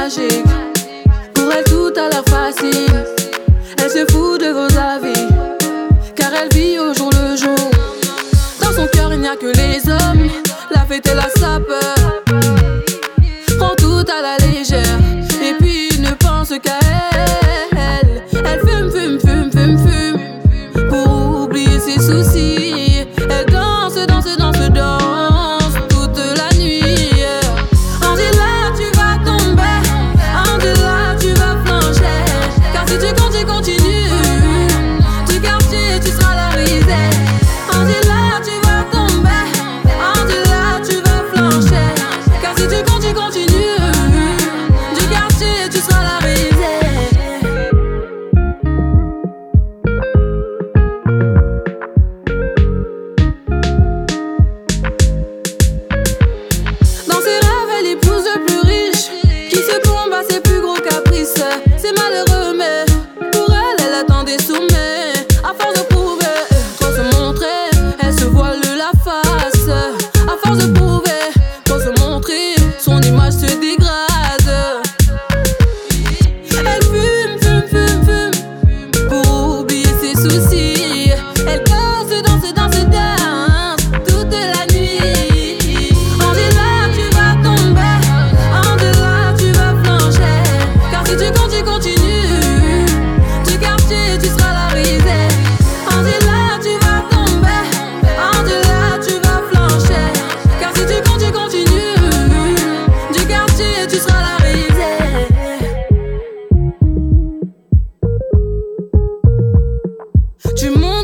magique. Pour elle tout a l'air facile. Elle se fout de vos avis, car elle vit au jour le jour. Dans son cœur il n'y a que les hommes. La fête et la sapeur. Prend tout à la légère, et puis il ne pense qu'à elle. Elle fume, fume, fume, fume, fume, pour oublier ses soucis. Elle danse, danse, danse, danse toute la nuit. Angela, tu vas tomber. Angela, tu vas flancher. Car si tu continues, du quartier tu seras la risée. Angela, tu vas tomber. Angela, tu vas flancher. Car si tu continues, du quartier tu seras la risée. Dans ses rêves, elle épouse le plus riche, qui se combat ses plus gros caprices. C'est malheureux, mais pour elle, elle attend des sommets. À force de prouver, trop se montrer, elle se voile la face. À force de prouver, trop se montrer, son image se dégrade. Elle fume, fume, fume, fume, pour oublier ses soucis. Elle danse, danse, danse, danse toute la nuit. Angela, tu vas tomber. Angela, tu vas flancher. Car si tu continues, du quartier tu seras la risée. Angela, tu vas tomber. Angela, tu vas flancher. Car si tu continues, du quartier tu seras la risée. Tu montes